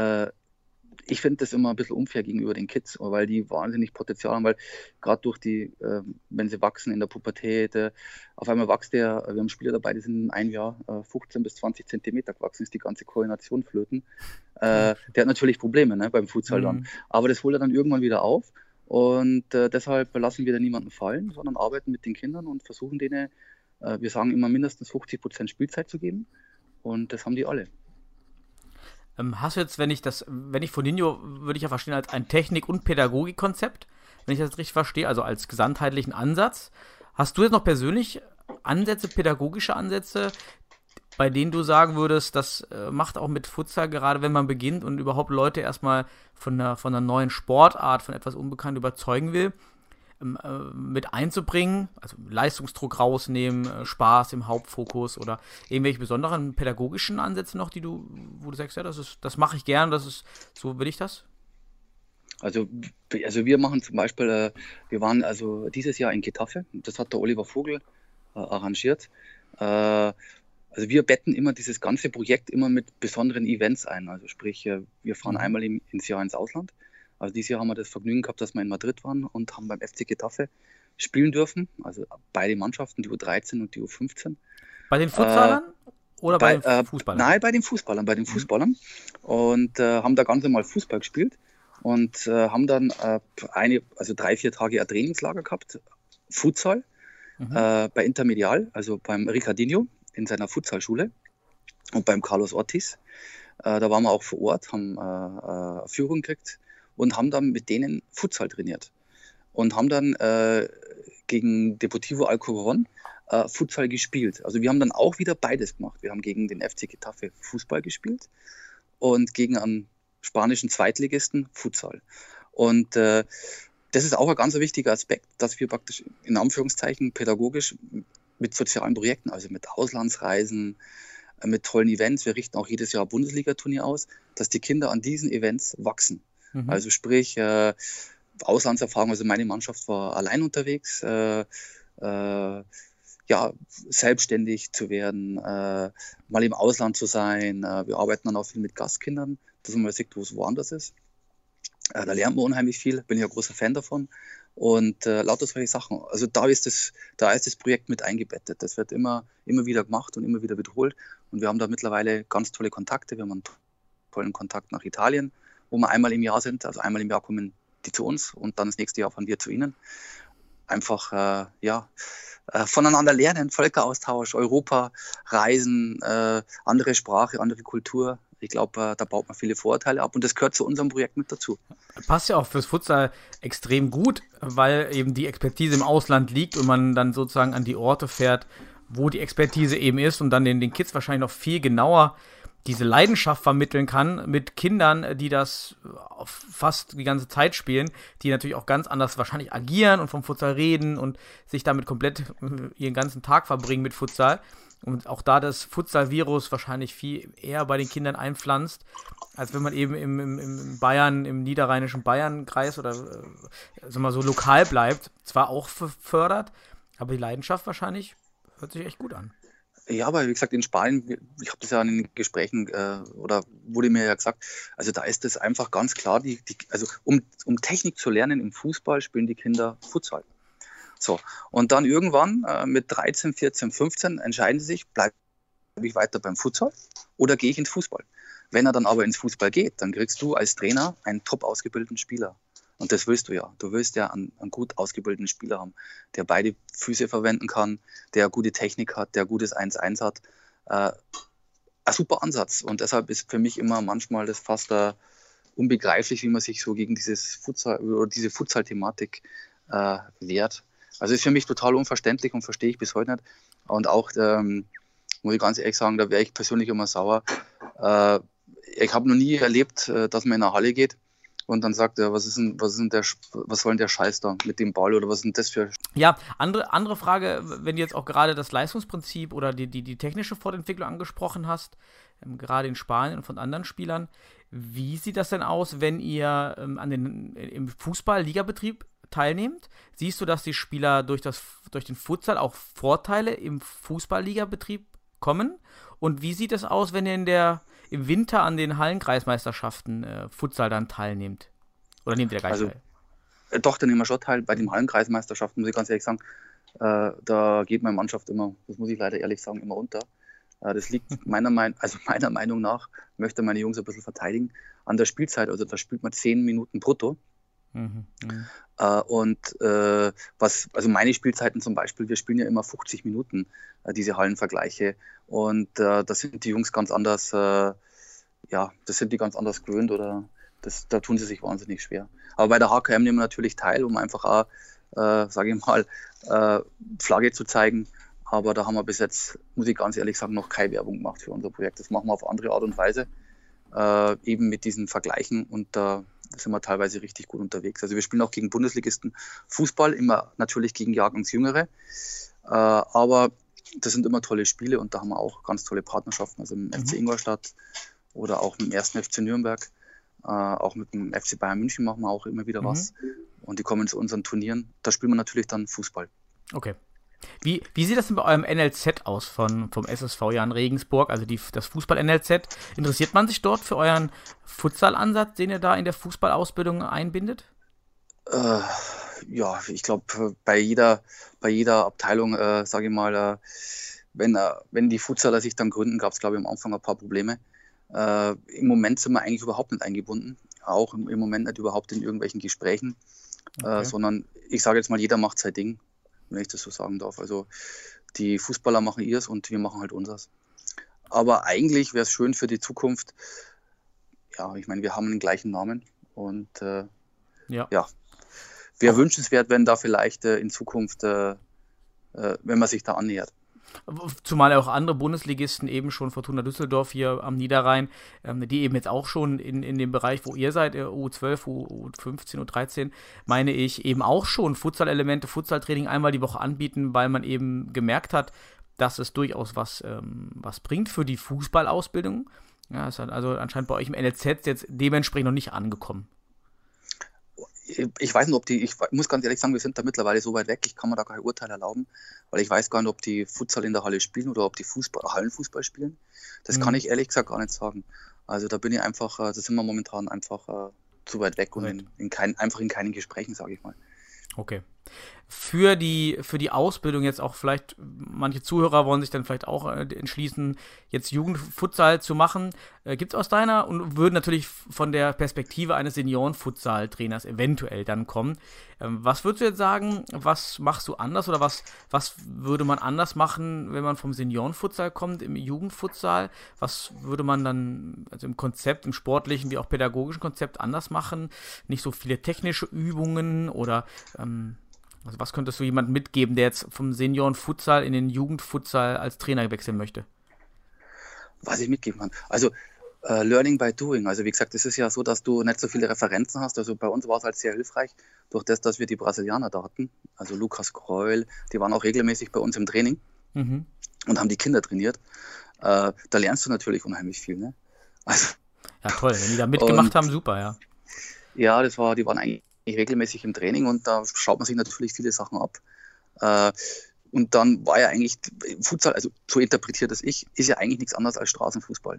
ich finde das immer ein bisschen unfair gegenüber den Kids, weil die wahnsinnig Potenzial haben, weil gerade durch wenn sie wachsen in der Pubertät, auf einmal wächst wir haben Spieler dabei, die sind in einem Jahr 15 bis 20 Zentimeter gewachsen, ist die ganze Koordination flöten. Der hat natürlich Probleme beim Futsal dann, aber das holt er dann irgendwann wieder auf und deshalb lassen wir da niemanden fallen, sondern arbeiten mit den Kindern und versuchen denen, wir sagen immer mindestens 50% Spielzeit zu geben und das haben die alle. Hast du jetzt, wenn ich Foninho würde ich ja verstehen als ein Technik- und Pädagogikkonzept, wenn ich das richtig verstehe, also als gesamtheitlichen Ansatz. Hast du jetzt noch persönlich Ansätze, pädagogische Ansätze, bei denen du sagen würdest, das macht auch mit Futsal, gerade wenn man beginnt und überhaupt Leute erstmal von einer neuen Sportart, von etwas Unbekannt überzeugen will, mit einzubringen, also Leistungsdruck rausnehmen, Spaß im Hauptfokus oder irgendwelche besonderen pädagogischen Ansätze noch, wo du sagst, ja, das mache ich gern, so will ich das? Also wir machen zum Beispiel, wir waren also dieses Jahr in Getafe, das hat der Oliver Vogel arrangiert. Also wir betten immer dieses ganze Projekt immer mit besonderen Events ein, also sprich, wir fahren einmal ins Jahr ins Ausland. Also dieses Jahr haben wir das Vergnügen gehabt, dass wir in Madrid waren und haben beim FC Getafe spielen dürfen. Also beide Mannschaften, die U13 und die U15. Bei den Futsalern oder bei den Fußballern? Nein, bei den Fußballern. Und haben da ganz normal Fußball gespielt und haben dann 3-4 Tage ein Trainingslager gehabt. Futsal bei Intermedial, also beim Ricardinho in seiner Futsalschule und beim Carlos Ortiz. Da waren wir auch vor Ort, haben Führung gekriegt. Und haben dann mit denen Futsal trainiert. Und haben dann gegen Deportivo Alcorcón Futsal gespielt. Also wir haben dann auch wieder beides gemacht. Wir haben gegen den FC Getafe Fußball gespielt und gegen einen spanischen Zweitligisten Futsal. Und das ist auch ein ganz wichtiger Aspekt, dass wir praktisch in Anführungszeichen pädagogisch mit sozialen Projekten, also mit Auslandsreisen, mit tollen Events, wir richten auch jedes Jahr ein Bundesliga-Turnier aus, dass die Kinder an diesen Events wachsen. Also sprich, Auslandserfahrung, also meine Mannschaft war allein unterwegs, selbstständig zu werden, mal im Ausland zu sein. Wir arbeiten dann auch viel mit Gastkindern, dass man mal sieht, wo es woanders ist. Da lernt man unheimlich viel, bin ja ein großer Fan davon. Und lauter solche Sachen. Also da ist das Projekt mit eingebettet. Das wird immer wieder gemacht und immer wieder wiederholt. Und wir haben da mittlerweile ganz tolle Kontakte. Wir haben einen tollen Kontakt nach Italien, wo wir einmal im Jahr sind. Also einmal im Jahr kommen die zu uns und dann das nächste Jahr fahren wir zu ihnen. Einfach voneinander lernen, Völkeraustausch, Europa, Reisen, andere Sprache, andere Kultur. Ich glaube, da baut man viele Vorurteile ab und das gehört zu unserem Projekt mit dazu. Passt ja auch fürs Futsal extrem gut, weil eben die Expertise im Ausland liegt und man dann sozusagen an die Orte fährt, wo die Expertise eben ist und dann den Kids wahrscheinlich noch viel genauer diese Leidenschaft vermitteln kann mit Kindern, die das fast die ganze Zeit spielen, die natürlich auch ganz anders wahrscheinlich agieren und vom Futsal reden und sich damit komplett ihren ganzen Tag verbringen mit Futsal. Und auch da das Futsal-Virus wahrscheinlich viel eher bei den Kindern einpflanzt, als wenn man eben im Bayern, im niederrheinischen Bayernkreis oder so lokal bleibt. Zwar auch fördert, aber die Leidenschaft wahrscheinlich hört sich echt gut an. Ja, aber wie gesagt, in Spanien, ich habe das ja in den Gesprächen oder wurde mir ja gesagt, also da ist es einfach ganz klar, also um Technik zu lernen im Fußball spielen die Kinder Futsal. So, und dann irgendwann mit 13, 14, 15 entscheiden sie sich, bleiben ich weiter beim Futsal oder gehe ich ins Fußball? Wenn er dann aber ins Fußball geht, dann kriegst du als Trainer einen top ausgebildeten Spieler. Und das willst du ja. Du willst ja einen gut ausgebildeten Spieler haben, der beide Füße verwenden kann, der gute Technik hat, der gutes 1-1 hat. Ein super Ansatz. Und deshalb ist für mich immer manchmal das fast unbegreiflich, wie man sich so gegen dieses Futsal oder diese Futsal-Thematik wehrt. Also ist für mich total unverständlich und verstehe ich bis heute nicht. Und auch, muss ich ganz ehrlich sagen, da wäre ich persönlich immer sauer. Ich habe noch nie erlebt, dass man in eine Halle geht und dann sagt er, was soll denn der Scheiß da mit dem Ball oder was ist denn das für... Ja, andere Frage, wenn du jetzt auch gerade das Leistungsprinzip oder die technische Fortentwicklung angesprochen hast, gerade in Spanien und von anderen Spielern, wie sieht das denn aus, wenn ihr im Fußball-Ligabetrieb teilnehmt? Siehst du, dass die Spieler durch den Futsal auch Vorteile im Fußball-Ligabetrieb kommen? Und wie sieht es aus, wenn ihr im Winter an den Hallenkreismeisterschaften Futsal dann teilnehmt? Oder nehmt ihr da gar nicht teil? Doch, da nehmen wir schon teil. Bei den Hallenkreismeisterschaften, muss ich ganz ehrlich sagen, da geht meine Mannschaft immer, das muss ich leider ehrlich sagen, immer unter. Das liegt meiner Meinung nach, möchte meine Jungs ein bisschen verteidigen, an der Spielzeit. Also da spielt man 10 Minuten brutto. Also meine Spielzeiten zum Beispiel, wir spielen ja immer 50 Minuten, diese Hallenvergleiche. Und da sind die Jungs ganz anders, das sind die ganz anders gewöhnt oder da tun sie sich wahnsinnig schwer. Aber bei der HKM nehmen wir natürlich teil, um einfach auch, sage ich mal, Flagge zu zeigen. Aber da haben wir bis jetzt, muss ich ganz ehrlich sagen, noch keine Werbung gemacht für unser Projekt. Das machen wir auf andere Art und Weise, eben mit diesen Vergleichen. Und da sind wir teilweise richtig gut unterwegs. Also wir spielen auch gegen Bundesligisten Fußball, immer natürlich gegen Jahrgangsjüngere. Aber das sind immer tolle Spiele und da haben wir auch ganz tolle Partnerschaften. Also im FC Ingolstadt oder auch mit dem 1. FC Nürnberg. Auch mit dem FC Bayern München machen wir auch immer wieder was. Und die kommen zu unseren Turnieren. Da spielen wir natürlich dann Fußball. Okay. Wie sieht das denn bei eurem NLZ aus vom SSV Jan Regensburg, also das Fußball-NLZ? Interessiert man sich dort für euren Futsal-Ansatz, den ihr da in der Fußballausbildung einbindet? Ja, ich glaube, bei jeder Abteilung, sage ich mal, wenn die Futsaler sich dann gründen, gab es, glaube ich, am Anfang ein paar Probleme. Im Moment sind wir eigentlich überhaupt nicht eingebunden, auch im Moment nicht überhaupt in irgendwelchen Gesprächen, sondern ich sage jetzt mal, jeder macht sein Ding, wenn ich das so sagen darf. Also die Fußballer machen ihrs und wir machen halt unseres. Aber eigentlich wäre es schön für die Zukunft, ja, ich meine, wir haben den gleichen Namen und wäre wünschenswert, wenn da vielleicht in Zukunft, wenn man sich da annähert. Zumal auch andere Bundesligisten eben schon, Fortuna Düsseldorf hier am Niederrhein, die eben jetzt auch schon in dem Bereich, wo ihr seid, U12, U15, U13, meine ich, eben auch schon Futsal-Elemente, Futsal-Training einmal die Woche anbieten, weil man eben gemerkt hat, dass es durchaus was bringt für die Fußballausbildung. Ja, ist also anscheinend bei euch im NLZ jetzt dementsprechend noch nicht angekommen. Ich weiß nicht, ich muss ganz ehrlich sagen, wir sind da mittlerweile so weit weg, ich kann mir da kein Urteil erlauben, weil ich weiß gar nicht, ob die Futsal in der Halle spielen oder ob die Hallenfußball spielen. Das kann ich ehrlich gesagt gar nicht sagen. Also da bin ich einfach, da sind wir momentan einfach zu weit weg und in keinen Gesprächen, sage ich mal. Okay. Für die Ausbildung jetzt auch vielleicht, manche Zuhörer wollen sich dann vielleicht auch entschließen, jetzt Jugendfutsal zu machen. Gibt es aus deiner und würden natürlich von der Perspektive eines Senioren-Futsal-Trainers eventuell dann kommen. Was würdest du jetzt sagen, was machst du anders oder was würde man anders machen, wenn man vom Senioren-Futsal kommt, im Jugendfutsal? Was würde man dann also im Konzept, im sportlichen wie auch pädagogischen Konzept anders machen? Nicht so viele technische Übungen oder also was könntest du jemandem mitgeben, der jetzt vom Senioren-Futsal in den Jugendfutsal als Trainer wechseln möchte? Was ich mitgeben kann? Also Learning by Doing. Also wie gesagt, es ist ja so, dass du nicht so viele Referenzen hast. Also bei uns war es halt sehr hilfreich, durch das, dass wir die Brasilianer da hatten. Also Lukas Kreul, die waren auch regelmäßig bei uns im Training und haben die Kinder trainiert. Da lernst du natürlich unheimlich viel. Ne? Also, ja toll, wenn die da mitgemacht haben, super, ja. Ja, die waren eigentlich regelmäßig im Training und da schaut man sich natürlich viele Sachen ab. Und dann war ja eigentlich Futsal, also so interpretiert das ich, ist ja eigentlich nichts anderes als Straßenfußball.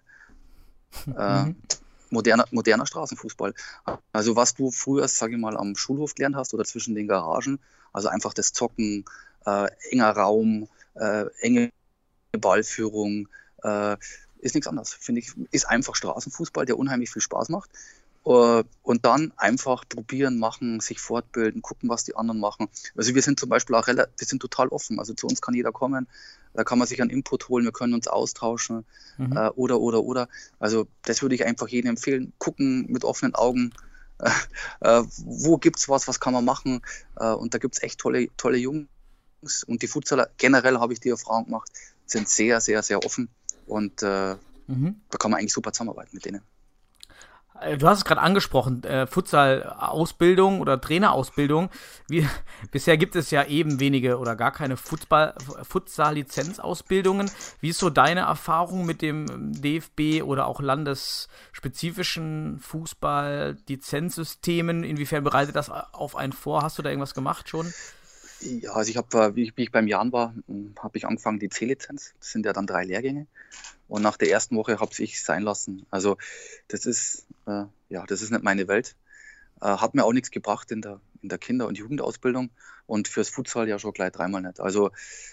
Moderner Straßenfußball. Also was du früher, sage ich mal, am Schulhof gelernt hast oder zwischen den Garagen, also einfach das Zocken, enger Raum, enge Ballführung, ist nichts anderes, finde ich. Ist einfach Straßenfußball, der unheimlich viel Spaß macht. Und dann einfach probieren, machen, sich fortbilden, gucken, was die anderen machen. Also wir sind zum Beispiel auch wir sind total offen. Also zu uns kann jeder kommen, da kann man sich einen Input holen, wir können uns austauschen oder. Also das würde ich einfach jedem empfehlen. Gucken mit offenen Augen, wo gibt's was kann man machen. Und da gibt's echt tolle Jungs. Und die Futsaler, generell habe ich die Erfahrung gemacht, sind sehr, sehr, sehr offen. Und da kann man eigentlich super zusammenarbeiten mit denen. Du hast es gerade angesprochen, Futsal-Ausbildung oder Trainerausbildung. Bisher gibt es ja eben wenige oder gar keine Futsal-Lizenzausbildungen. Wie ist so deine Erfahrung mit dem DFB oder auch landesspezifischen Fußball-Lizenzsystemen? Inwiefern bereitet das auf einen vor? Hast du da irgendwas gemacht schon? Ja, also ich habe, wie ich beim Jan war, habe ich angefangen die C-Lizenz. Das sind ja dann 3 Lehrgänge. Und nach der ersten Woche habe ich sein lassen. Also das ist nicht meine Welt. Hat mir auch nichts gebracht in der Kinder- und Jugendausbildung und fürs Futsal ja schon gleich 3-mal nicht. Also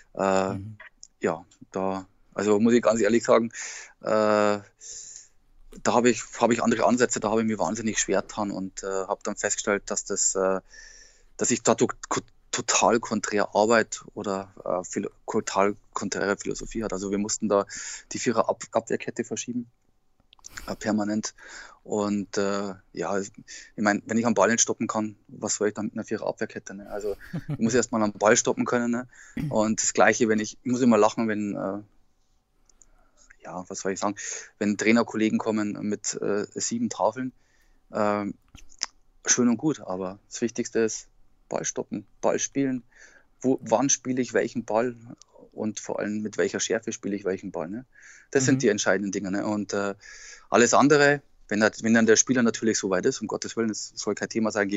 also muss ich ganz ehrlich sagen, da habe ich andere Ansätze, da habe ich mir wahnsinnig schwer getan und habe dann festgestellt, dass ich da total konträr Arbeit oder total konträre Philosophie hat. Also wir mussten da die 4er Abwehrkette verschieben, permanent. Und ich meine, wenn ich am Ball nicht stoppen kann, was soll ich dann mit einer 4er Abwehrkette? Ne? Also ich muss erstmal am Ball stoppen können. Ne? Und das Gleiche, ich muss immer lachen, wenn wenn Trainerkollegen kommen mit 7 Tafeln, schön und gut, aber das Wichtigste ist, Ball stoppen, Ball spielen, wann spiele ich welchen Ball und vor allem mit welcher Schärfe spiele ich welchen Ball. Ne? Das sind die entscheidenden Dinge. Ne? Und alles andere, wenn dann der Spieler natürlich so weit ist, um Gottes Willen, es soll kein Thema sein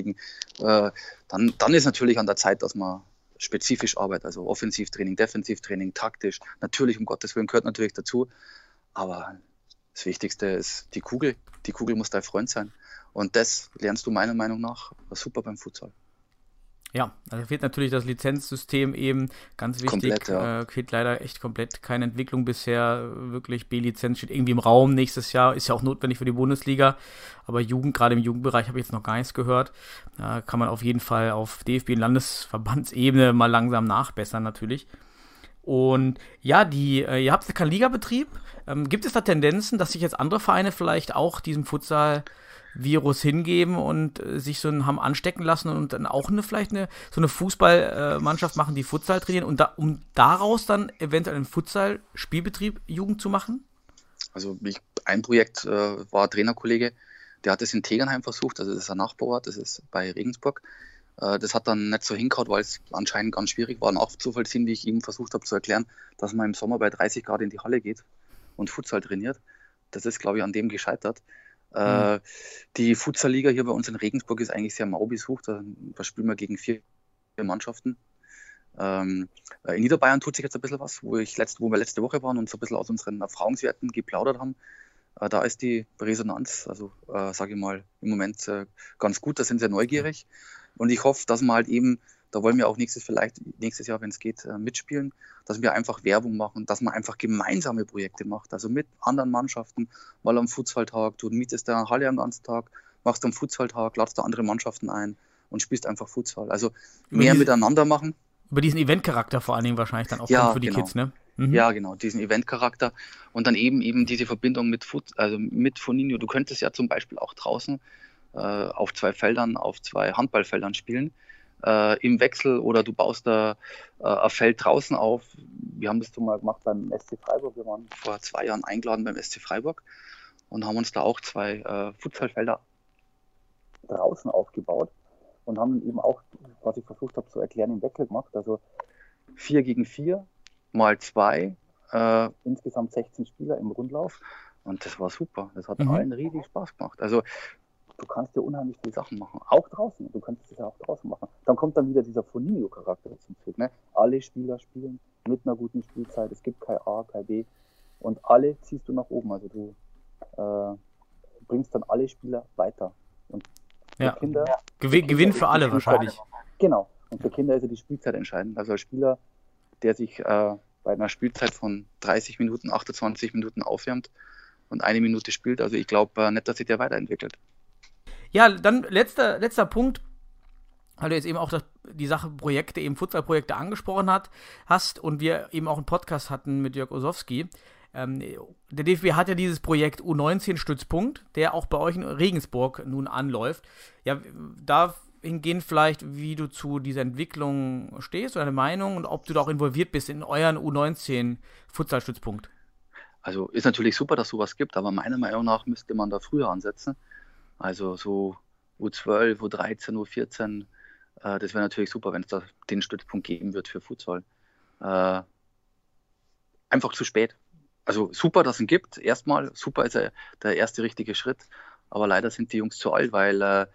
dann ist natürlich an der Zeit, dass man spezifisch arbeitet, also Offensivtraining, Defensivtraining, taktisch, natürlich um Gottes Willen gehört natürlich dazu, aber das Wichtigste ist die Kugel muss dein Freund sein und das lernst du meiner Meinung nach super beim Futsal. Ja, also fehlt natürlich das Lizenzsystem eben, ganz wichtig, komplett, ja. Fehlt leider echt komplett, keine Entwicklung bisher, wirklich B-Lizenz steht irgendwie im Raum nächstes Jahr, ist ja auch notwendig für die Bundesliga, aber gerade im Jugendbereich habe ich jetzt noch gar nichts gehört, da kann man auf jeden Fall auf DFB- und Landesverbandsebene mal langsam nachbessern natürlich. Und ja, ihr habt keinen Ligabetrieb, gibt es da Tendenzen, dass sich jetzt andere Vereine vielleicht auch diesem Futsal-Virus hingeben und sich haben anstecken lassen und dann auch vielleicht eine Fußballmannschaft machen, die Futsal trainieren und um daraus dann eventuell einen Futsal-Spielbetrieb Jugend zu machen? Also ein Projekt war ein Trainerkollege, der hat es in Tegernheim versucht, also das ist ein Nachbarort, das ist bei Regensburg. Das hat dann nicht so hingehauen, weil es anscheinend ganz schwierig war nachzuvollziehen, wie ich ihm versucht habe zu erklären, dass man im Sommer bei 30 Grad in die Halle geht und Futsal trainiert. Das ist, glaube ich, an dem gescheitert. Die Futsal-Liga hier bei uns in Regensburg ist eigentlich sehr mau besucht. Da spielen wir gegen 4 Mannschaften. In Niederbayern tut sich jetzt ein bisschen was, wo wir letzte Woche waren und so ein bisschen aus unseren Erfahrungswerten geplaudert haben. Da ist die Resonanz, also sage ich mal, im Moment ganz gut. Da sind sie neugierig. Und ich hoffe, dass wir halt eben, da wollen wir auch nächstes Jahr, wenn es geht, mitspielen, dass wir einfach Werbung machen, dass man einfach gemeinsame Projekte macht, also mit anderen Mannschaften, mal am Futsaltag, du mietest da eine Halle am ganzen Tag, machst am Futsaltag, ladst da andere Mannschaften ein und spielst einfach Futsal. Also mehr miteinander machen. Über diesen Eventcharakter vor allen Dingen wahrscheinlich dann auch für die Kids, ne? Mhm. Ja, genau, diesen Eventcharakter und dann eben diese Verbindung mit Foninho. Du könntest ja zum Beispiel auch draußen auf 2 Feldern, auf 2 Handballfeldern spielen, im Wechsel oder du baust da ein Feld draußen auf. Wir haben das schon mal gemacht beim SC Freiburg. Wir waren vor 2 Jahren eingeladen beim SC Freiburg und haben uns da auch 2 Futsalfelder draußen aufgebaut und haben eben auch, was ich versucht habe zu erklären, im Wechsel gemacht. Also 4 gegen 4 mal 2, insgesamt 16 Spieler im Rundlauf und das war super. Das hat allen riesig Spaß gemacht. Also du kannst dir unheimlich viele Sachen machen, auch draußen. Du kannst es ja auch draußen machen. Dann kommt dann wieder dieser Foninho-Charakter zum Zug. Ne? Alle Spieler spielen mit einer guten Spielzeit. Es gibt kein A, kein B. Und alle ziehst du nach oben. Also du bringst dann alle Spieler weiter. Und für Kinder... Gewinn für alle wahrscheinlich. Genau. Und für Kinder ist ja die Spielzeit entscheidend. Also als Spieler, der sich bei einer Spielzeit von 30 Minuten, 28 Minuten aufwärmt und 1 Minute spielt. Also ich glaube nicht, dass sich der weiterentwickelt. Ja, dann letzter Punkt, weil du jetzt eben auch die Sache Projekte, eben Futsal-Projekte angesprochen hast und wir eben auch einen Podcast hatten mit Jörg Osowski. Der DFB hat ja dieses Projekt U19-Stützpunkt, der auch bei euch in Regensburg nun anläuft. Ja, dahingehend vielleicht, wie du zu dieser Entwicklung stehst oder deine Meinung und ob du da auch involviert bist in euren U19-Futsal-Stützpunkt. Also ist natürlich super, dass es sowas gibt, aber meiner Meinung nach müsste man da früher ansetzen. Also so U12, U13, U14, das wäre natürlich super, wenn es da den Stützpunkt geben wird für Futsal. Einfach zu spät. Also super, dass es ihn gibt. Erstmal, super ist der erste richtige Schritt. Aber leider sind die Jungs zu alt, weil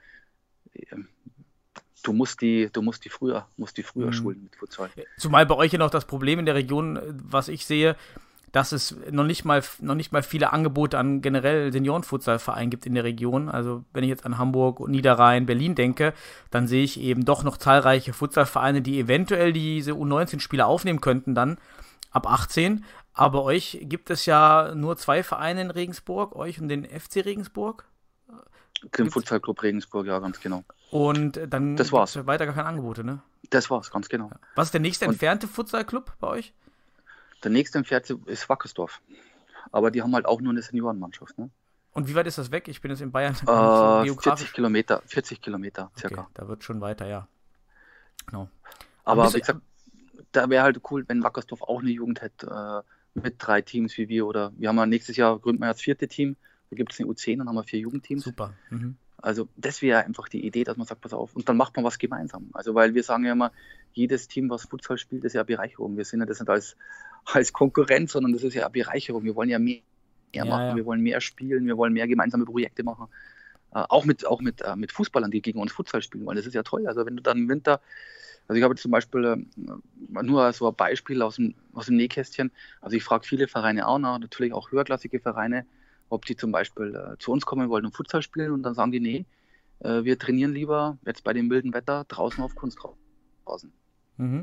du musst die früher schulen mit Futsal. Zumal bei euch ja noch das Problem in der Region, was ich sehe, dass es noch nicht mal viele Angebote an generell Seniorenfutsalvereinen gibt in der Region. Also wenn ich jetzt an Hamburg, Niederrhein, Berlin denke, dann sehe ich eben doch noch zahlreiche Futsalvereine, die eventuell diese U19-Spieler aufnehmen könnten dann ab 18. Aber euch gibt es ja nur 2 Vereine in Regensburg, euch und den FC Regensburg. Den Futsalclub Regensburg, ja, ganz genau. Und dann gibt es weiter gar keine Angebote, ne? Das war's, ganz genau. Was ist der nächste entfernte Futsalclub bei euch? Der nächste entfernte ist Wackersdorf. Aber die haben halt auch nur eine Seniorenmannschaft, ne? Und wie weit ist das weg? Ich bin jetzt in Bayern. 40 Kilometer circa. Okay, da wird schon weiter, ja. Genau. Aber wie gesagt, da wäre halt cool, wenn Wackersdorf auch eine Jugend hätte, mit 3 Teams wie wir. Oder wir haben ja nächstes Jahr, gründen wir das 4. Team. Da gibt es eine U10 und haben wir 4 Jugendteams. Super. Mhm. Also das wäre einfach die Idee, dass man sagt, pass auf, und dann macht man was gemeinsam. Also weil wir sagen ja immer, jedes Team, was Futsal spielt, ist ja Bereicherung. Wir sehen ja das nicht als Konkurrenz, sondern das ist ja eine Bereicherung. Wir wollen ja mehr machen, ja. Wir wollen mehr spielen, wir wollen mehr gemeinsame Projekte machen. Auch mit Fußballern, die gegen uns Futsal spielen wollen. Das ist ja toll. Also wenn du dann im Winter, also ich habe jetzt zum Beispiel nur so ein Beispiel aus dem Nähkästchen. Also ich frage viele Vereine auch nach, natürlich auch höherklassige Vereine, ob die zum Beispiel zu uns kommen wollen und Futsal spielen, und dann sagen die, nee, wir trainieren lieber jetzt bei dem milden Wetter draußen auf Kunstrasen. Mhm.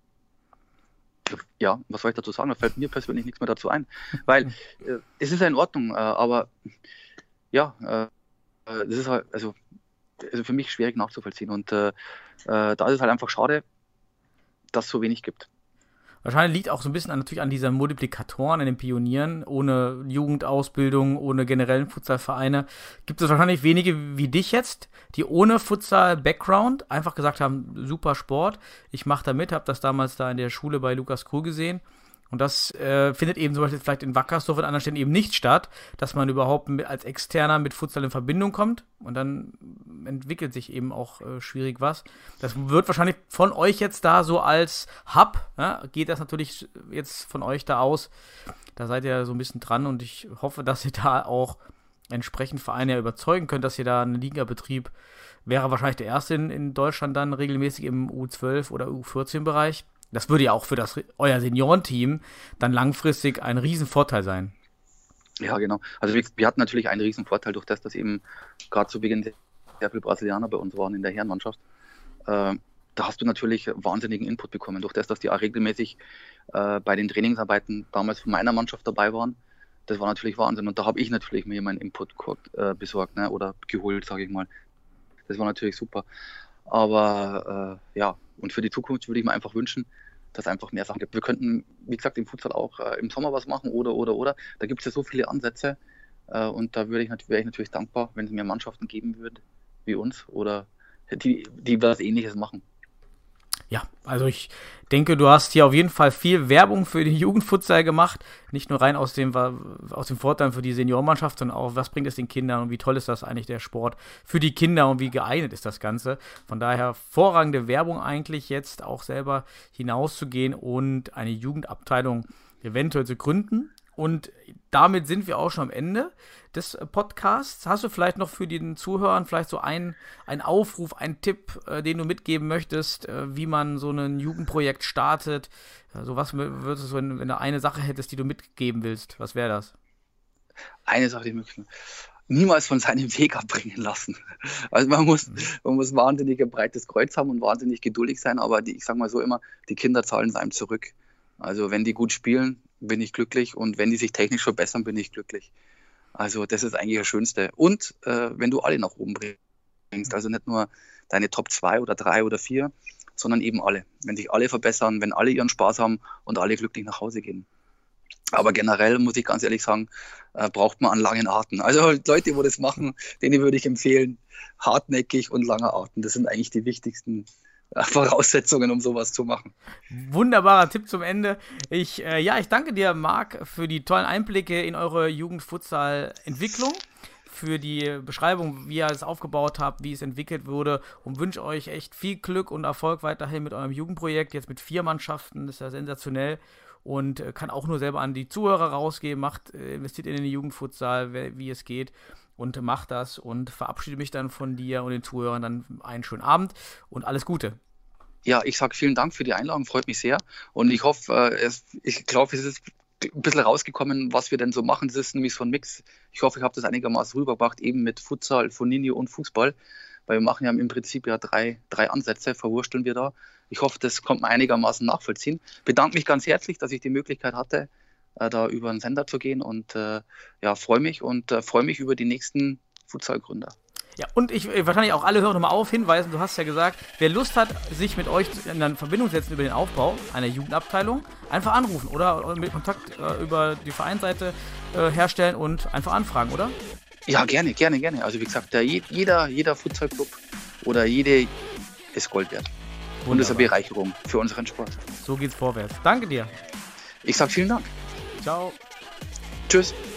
Ja, was soll ich dazu sagen? Da fällt mir persönlich nichts mehr dazu ein. Weil es ist ja in Ordnung, aber ja, das ist halt, also für mich schwierig nachzuvollziehen. Und da ist es halt einfach schade, dass es so wenig gibt. Wahrscheinlich liegt auch so ein bisschen natürlich an diesen Multiplikatoren, an den Pionieren. Ohne Jugendausbildung, ohne generellen Futsalvereine gibt es wahrscheinlich wenige wie dich jetzt, die ohne Futsal-Background einfach gesagt haben, super Sport, ich mache da mit, habe das damals da in der Schule bei Lukas Krug gesehen. Und das findet eben zum Beispiel vielleicht in Wackersdorf und anderen Stellen eben nicht statt, dass man überhaupt als Externer mit Futsal in Verbindung kommt, und dann entwickelt sich eben auch schwierig was. Das wird wahrscheinlich von euch jetzt da so als Hub, ja, geht das natürlich jetzt von euch da aus. Da seid ihr so ein bisschen dran, und ich hoffe, dass ihr da auch entsprechend Vereine überzeugen könnt, dass ihr da einen Ligabetrieb, wäre wahrscheinlich der erste in Deutschland dann regelmäßig im U12 oder U14-Bereich. Das würde ja auch für euer Seniorenteam dann langfristig ein Riesenvorteil sein. Ja, genau. Also wir hatten natürlich einen Riesenvorteil durch das, dass eben gerade zu Beginn sehr viele Brasilianer bei uns waren in der Herrenmannschaft. Da hast du natürlich wahnsinnigen Input bekommen. Durch das, dass die auch regelmäßig bei den Trainingsarbeiten damals von meiner Mannschaft dabei waren. Das war natürlich Wahnsinn. Und da habe ich natürlich mir meinen Input besorgt, ne, oder geholt, sage ich mal. Das war natürlich super. Aber ja, und für die Zukunft würde ich mir einfach wünschen, dass es einfach mehr Sachen gibt. Wir könnten, wie gesagt, im Futsal auch im Sommer was machen oder. Da gibt es ja so viele Ansätze, und da wäre ich natürlich dankbar, wenn es mehr Mannschaften geben würde wie uns oder die was Ähnliches machen. Ja, also ich denke, du hast hier auf jeden Fall viel Werbung für den Jugendfutsal gemacht. Nicht nur rein aus dem Vorteil für die Seniorenmannschaft, sondern auch, was bringt es den Kindern und wie toll ist das eigentlich, der Sport für die Kinder, und wie geeignet ist das Ganze. Von daher hervorragende Werbung eigentlich, jetzt auch selber hinauszugehen und eine Jugendabteilung eventuell zu gründen. Und damit sind wir auch schon am Ende des Podcasts. Hast du vielleicht noch für den Zuhörern vielleicht so einen Aufruf, einen Tipp, den du mitgeben möchtest, wie man so ein Jugendprojekt startet? Also was würdest du, wenn du eine Sache hättest, die du mitgeben willst, was wäre das? Eine Sache, die möchte niemals von seinem Weg abbringen lassen. Also man muss wahnsinnig ein breites Kreuz haben und wahnsinnig geduldig sein, aber ich sage mal so immer, die Kinder zahlen es einem zurück. Also wenn die gut spielen, bin ich glücklich und wenn die sich technisch verbessern, bin ich glücklich. Also das ist eigentlich das Schönste. Und wenn du alle nach oben bringst, also nicht nur deine Top 2 oder 3 oder 4, sondern eben alle. Wenn sich alle verbessern, wenn alle ihren Spaß haben und alle glücklich nach Hause gehen. Aber generell muss ich ganz ehrlich sagen, braucht man an langen Arten. Also Leute, die das machen, denen würde ich empfehlen, hartnäckig und lange Arten. Das sind eigentlich die wichtigsten Voraussetzungen, um sowas zu machen. Wunderbarer Tipp zum Ende. Ich danke dir, Marc, für die tollen Einblicke in eure Jugendfutsal-Entwicklung, für die Beschreibung, wie ihr es aufgebaut habt, wie es entwickelt wurde und wünsche euch echt viel Glück und Erfolg weiterhin mit eurem Jugendprojekt, jetzt mit 4 Mannschaften, das ist ja sensationell und kann auch nur selber an die Zuhörer rausgeben, investiert in den Jugendfutsal, wie es geht und macht das und verabschiede mich dann von dir und den Zuhörern dann einen schönen Abend und alles Gute. Ja, ich sage vielen Dank für die Einladung, freut mich sehr und ich hoffe, ich glaube, es ist ein bisschen rausgekommen, was wir denn so machen. Das ist nämlich so ein Mix. Ich hoffe, ich habe das einigermaßen rübergebracht, eben mit Futsal, Foninho und Fußball, weil wir machen ja im Prinzip ja drei Ansätze, verwursteln wir da. Ich hoffe, das kommt man einigermaßen nachvollziehen. Bedanke mich ganz herzlich, dass ich die Möglichkeit hatte, da über den Sender zu gehen und freue mich über die nächsten Futsalgründer. Ja, und ich wahrscheinlich auch alle Hörer nochmal hinweisen, du hast ja gesagt, wer Lust hat, sich mit euch in Verbindung setzen über den Aufbau einer Jugendabteilung, einfach anrufen oder mit Kontakt über die Vereinsseite herstellen und einfach anfragen, oder? Ja, gerne. Also wie gesagt, jeder Futsalclub oder jede ist Gold wert. Wunderbar. Und ist eine Bereicherung für unseren Sport. So geht's vorwärts. Danke dir. Ich sag vielen Dank. Ciao. Tschüss.